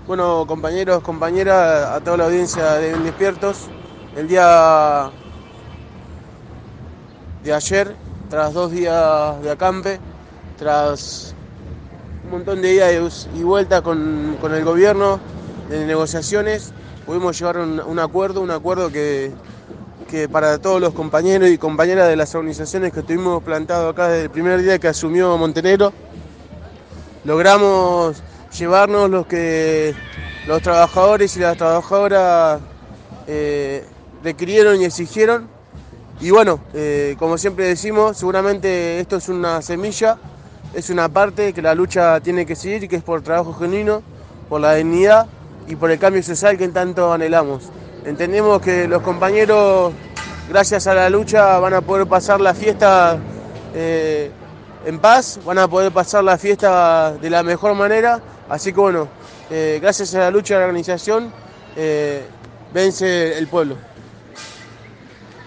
Bueno, compañeros, compañeras, a toda la audiencia de Bien Despiertos, el día de ayer, tras 2 días de acampe, tras un montón de idas y vueltas con el gobierno, de negociaciones, pudimos llegar a un acuerdo que para todos los compañeros y compañeras de las organizaciones que estuvimos plantados acá desde el primer día que asumió Montenegro, logramos llevarnos los trabajadores y las trabajadoras eh, requirieron y exigieron. Y bueno, como siempre decimos, seguramente esto es una semilla, es una parte que la lucha tiene que seguir, que es por el trabajo genuino, por la dignidad y por el cambio social que tanto anhelamos. Entendemos que los compañeros, gracias a la lucha, van a poder pasar la fiesta eh, en paz, van a poder pasar la fiesta de la mejor manera. Así que bueno, gracias a la lucha de la organización, vence el pueblo.